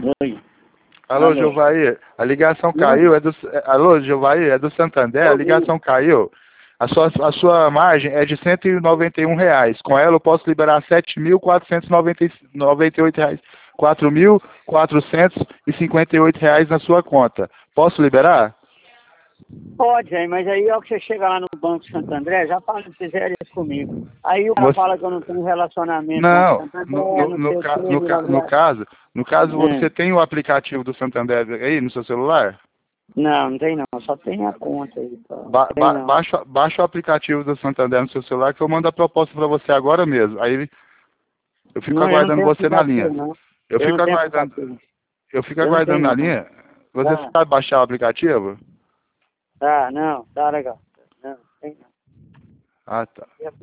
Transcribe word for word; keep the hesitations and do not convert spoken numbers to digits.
Oi. Alô, Alô. Jovair, a ligação Oi. caiu, é do... Alô, Jovair, é do Santander, a ligação caiu. A sua, a sua margem é de cento e noventa e um reais. Com ela eu posso liberar sete mil quatrocentos e noventa e oito reais. quatro mil quatrocentos e cinquenta e oito reais na sua conta. Posso liberar? Pode, aí, mas aí ó que você chega lá no Banco Santo André, já fala que fizeram isso comigo. Aí o cara Você... fala que eu não tenho relacionamento com o Não, Santo André, no, no, não no, sei o ca- que, no, blá, ca- no blá. caso, no caso você Hum. tem o aplicativo do Santander aí no seu celular? Não, não tem não, só tem a conta aí. Pô. Ba Tem ba não. baixa, baixa o aplicativo do Santander no seu celular que eu mando a proposta para você agora mesmo. Aí eu fico Não, eu não aguardando tenho você na linha. aplicativo, não. Eu Eu não fico tenho aguardando, aplicativo. eu fico Eu não aguardando tenho na não. linha. Você Ah, sabe baixar o aplicativo? tá, não, tá legal. Não, tem não. Ah, tá.